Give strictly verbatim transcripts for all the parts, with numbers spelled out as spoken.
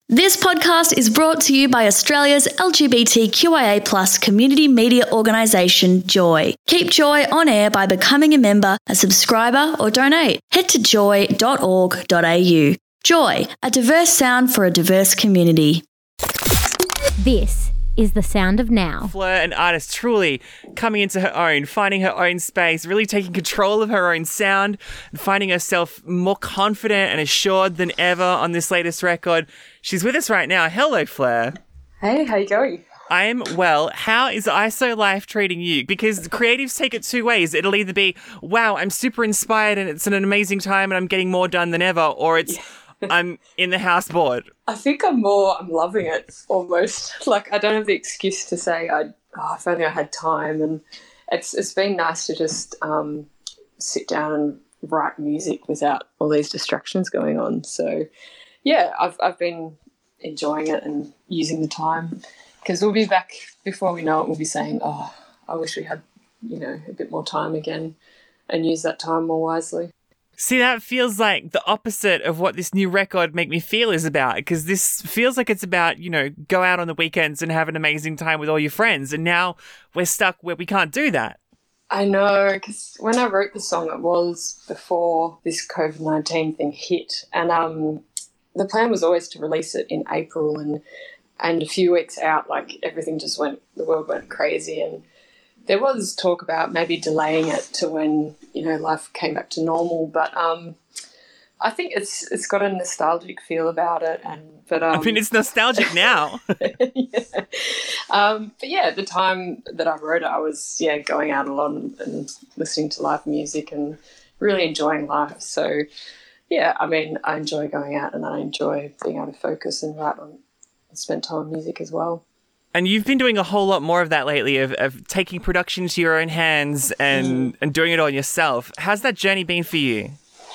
This podcast is brought to you by Australia's L G B T Q I A plus community media organisation, Joy. Keep Joy on air by becoming a member, a subscriber or donate. Head to joy dot org dot a u. Joy, a diverse sound for a diverse community. This is the sound of now. Fleur, an artist truly coming into her own, finding her own space, really taking control of her own sound, and finding herself more confident and assured than ever on this latest record. She's with us right now. Hello, Fleur. Hey, how you going? I'm well. How is I S O Life treating you? Because creatives take it two ways. It'll either be, wow, I'm super inspired and it's an amazing time and I'm getting more done than ever, or it's, yeah. I'm in the house bored. I think I'm more, I'm loving it almost. Like, I don't have the excuse to say, I, oh, if only I had time. And it's it's been nice to just um, sit down and write music without all these distractions going on. So, yeah, I've I've been enjoying it and using the time, because we'll be back before we know it. We'll be saying, oh, I wish we had, you know, a bit more time again and use that time more wisely. See, that feels like the opposite of what this new record Make Me Feel is about, because this feels like it's about, you know, go out on the weekends and have an amazing time with all your friends. And now we're stuck where we can't do that. I know, because when I wrote the song, it was before this covid nineteen thing hit. And um, the plan was always to release it in April, and and a few weeks out, like, everything just went, the world went crazy. And there was talk about maybe delaying it to when, you know, life came back to normal. But um, I think it's it's got a nostalgic feel about it. And but um, I mean, it's nostalgic now. yeah. Um, but yeah, at the time that I wrote it, I was yeah going out a lot and, and listening to live music and really enjoying life. So yeah, I mean, I enjoy going out and I enjoy being able to focus and write on and spend time on music as well. And you've been doing a whole lot more of that lately, of, of taking production to your own hands and, mm. and doing it all yourself. How's that journey been for you?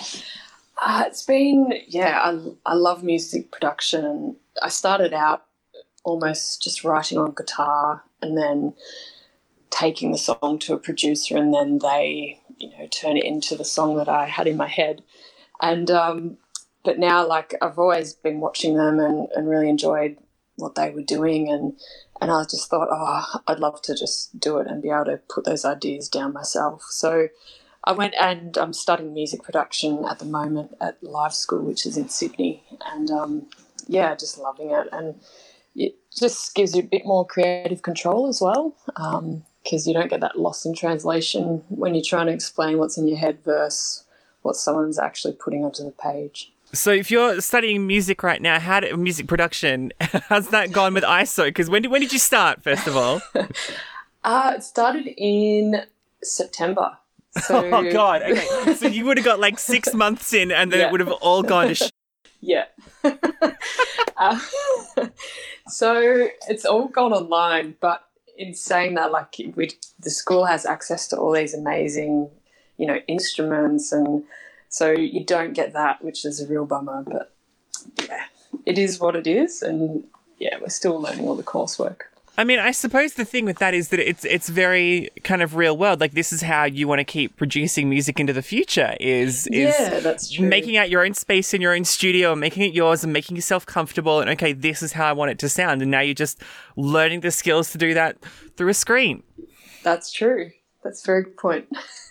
Uh, it's been, yeah, I, I love music production. I started out almost just writing on guitar and then taking the song to a producer, and then they, you know, turn it into the song that I had in my head. And um, but now, like, I've always been watching them and, and really enjoyed what they were doing, and and I just thought, oh, I'd love to just do it and be able to put those ideas down myself. So I went and I'm studying music production at the moment at Live School, which is in Sydney, and um, yeah, just loving it. And it just gives you a bit more creative control as well, because um, you don't get that lost in translation when you're trying to explain what's in your head versus what someone's actually putting onto the page. So if you're studying music right now, how did, music production, how's that gone with I S O? Because when did, when did you start, first of all? uh, it started in September. So... Oh, God. Okay. So you would have got like six months in and then yeah. it would have all gone to sh- Yeah. uh, so it's all gone online, but in saying that, like, we, the school has access to all these amazing, you know, instruments, and so you don't get that, which is a real bummer. But yeah, it is what it is, and yeah, we're still learning all the coursework. I mean, I suppose the thing with that is that it's it's very kind of real world. Like, this is how you want to keep producing music into the future, is is yeah, that's true. Making out your own space in your own studio and making it yours and making yourself comfortable. And okay, this is how I want it to sound. And now you're just learning the skills to do that through a screen. That's true. That's a very good point.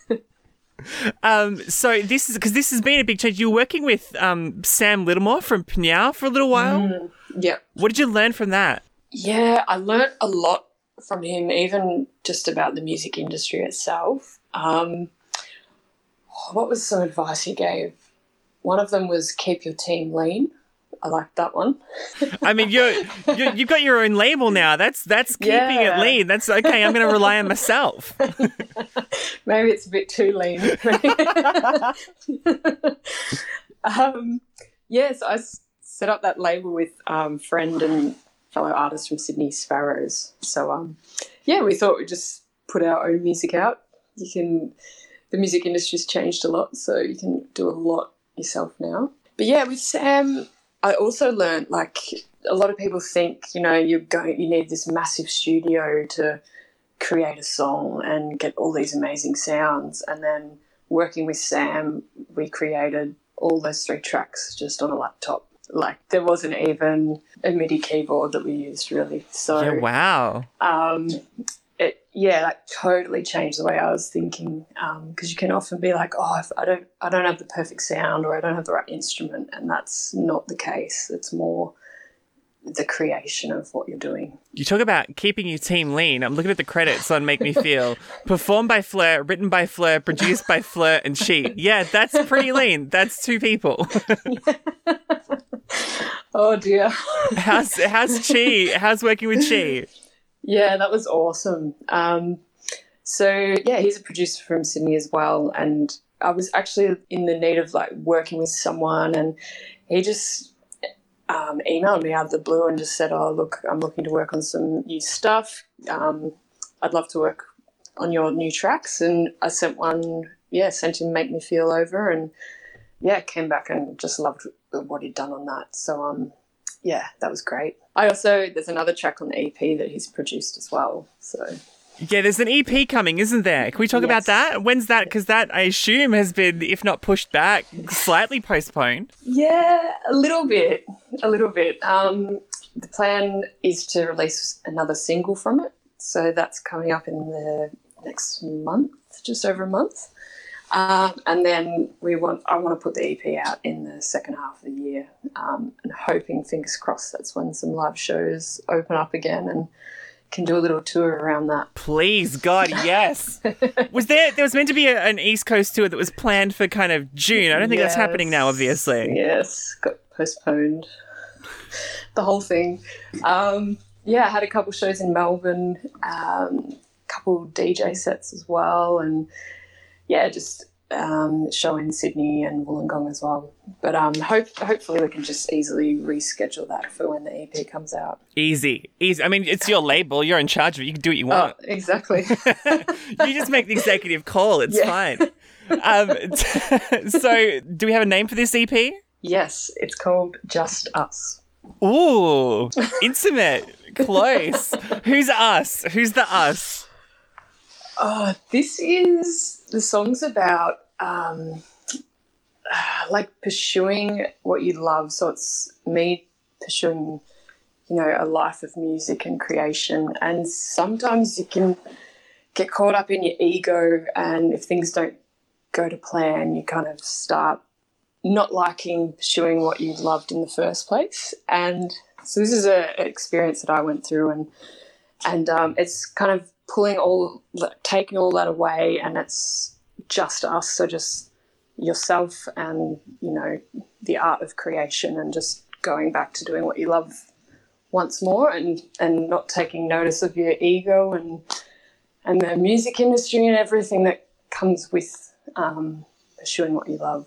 Um, so this is because this has been a big change. You were working with um, Sam Littlemore from Pnau for a little while. Mm, yeah. What did you learn from that? Yeah, I learnt a lot from him, even just about the music industry itself. Um, what was some advice he gave? One of them was keep your team lean. I like that one. I mean, you're, you're you've got your own label now. That's that's keeping yeah. it lean. That's okay. I'm going to rely on myself. Maybe it's a bit too lean. um, yeah, so I set up that label with um, friend and fellow artist from Sydney, Sparrows. So um, yeah, we thought we'd just put our own music out. You can. The music industry's changed a lot, so you can do a lot yourself now. But yeah, with Sam, I also learned, like, a lot of people think, you know, you're going, you need this massive studio to create a song and get all these amazing sounds. And then working with Sam, we created all those three tracks just on a laptop. Like there wasn't even a MIDI keyboard that we used really. So Yeah, wow. um, it yeah, that totally changed the way I was thinking. Because um, you can often be like, oh, if I don't, I don't have the perfect sound, or I don't have the right instrument, and that's not the case. It's more the creation of what you're doing. You talk about keeping your team lean. I'm looking at the credits on Make Me Feel. Performed by Fleur, written by Fleur, produced by Fleur and She. Yeah, that's pretty lean. That's two people. Oh dear. How's how's Chi? How's working with Chi? Yeah, that was awesome. Um, so yeah, he's a producer from Sydney as well, and I was actually in the need of like working with someone, and he just um, emailed me out of the blue and just said, "Oh, look, I'm looking to work on some new stuff. Um, I'd love to work on your new tracks." And I sent one, yeah, sent him Make Me Feel over, and yeah, came back and just loved what he'd done on that. So um, yeah, that was great. I also, there's another track on the E P that he's produced as well. So yeah, there's an E P coming, isn't there? Can we talk yes. about that? When's that? Because that, I assume, has been, if not pushed back, slightly postponed. Yeah, a little bit, a little bit. Um, the plan is to release another single from it. So that's coming up in the next month, just over a month. Um, and then we want, I want to put the E P out in the second half of the year, um, and hoping, fingers crossed, that's when some live shows open up again and can do a little tour around that. Please, God, yes. Was there, there was meant to be a, an East Coast tour that was planned for kind of June. I don't think yes. that's happening now, obviously. Yes, got postponed. The whole thing. Um, yeah, I had a couple shows in Melbourne, um, a couple D J sets as well, and yeah, just um, show in Sydney and Wollongong as well. But um, hope, hopefully we can just easily reschedule that for when the E P comes out. Easy. Easy. I mean, it's your label. You're in charge of it. You can do what you want. Oh, exactly. You just make the executive call. It's Yeah. fine. Um, so do we have a name for this E P? Yes, it's called Just Us. Ooh, intimate, close. Who's us? Who's the us? Oh, this is, the song's about um, uh, like pursuing what you love. So it's me pursuing, you know, a life of music and creation. And sometimes you can get caught up in your ego, and if things don't go to plan, you kind of start not liking pursuing what you loved in the first place. And so this is a, an experience that I went through, and and um, it's kind of pulling all, taking all that away, and it's just us. So just yourself and, you know, the art of creation, and just going back to doing what you love once more, and, and not taking notice of your ego and and the music industry and everything that comes with um, pursuing what you love.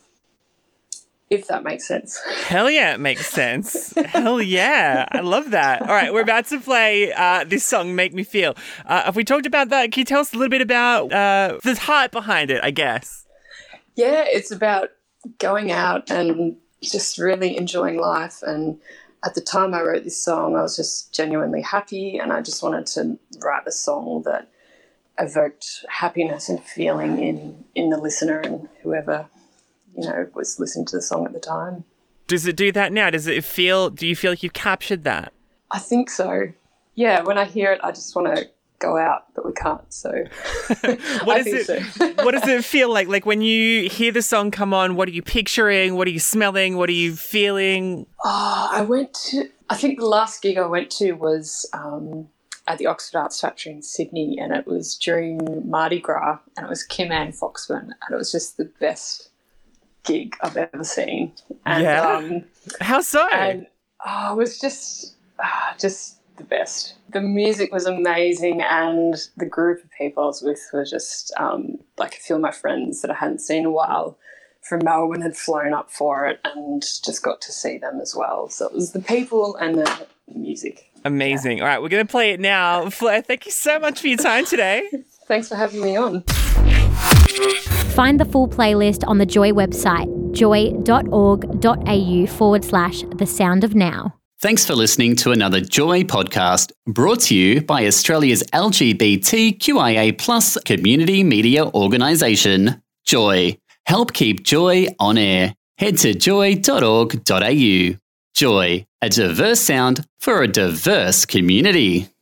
If that makes sense. Hell yeah, it makes sense. Hell yeah. I love that. All right, we're about to play uh, this song, Make Me Feel. Uh, have we talked about that? Can you tell us a little bit about uh, the heart behind it, I guess? Yeah, it's about going out and just really enjoying life. And at the time I wrote this song, I was just genuinely happy, and I just wanted to write a song that evoked happiness and feeling in, in the listener and whoever, you know, was listening to the song at the time. Does it do that now? Does it feel, do you feel like you've captured that? I think so. Yeah, when I hear it, I just want to go out, but we can't, so what I does think it so. What does it feel like? Like when you hear the song come on, what are you picturing? What are you smelling? What are you feeling? Oh, I went to, I think the last gig I went to was um, at the Oxford Arts Factory in Sydney, and it was during Mardi Gras, and it was Kim Ann Foxman, and it was just the best gig I've ever seen. And, yeah. Um, How so? and oh, it was just, ah, just the best. The music was amazing, and the group of people I was with were just um, like a few of my friends that I hadn't seen in a while from Melbourne had flown up for it, and just got to see them as well. So it was the people and the music. Amazing. Yeah. All right, we're going to play it now. Fleur, thank you so much for your time today. Thanks for having me on. Find the full playlist on the Joy website, joy.org.au forward slash the sound of now. Thanks for listening to another Joy podcast brought to you by Australia's L G B T Q I A plus community media organisation, Joy. Help keep Joy on air. Head to joy dot org dot a u. Joy, a diverse sound for a diverse community.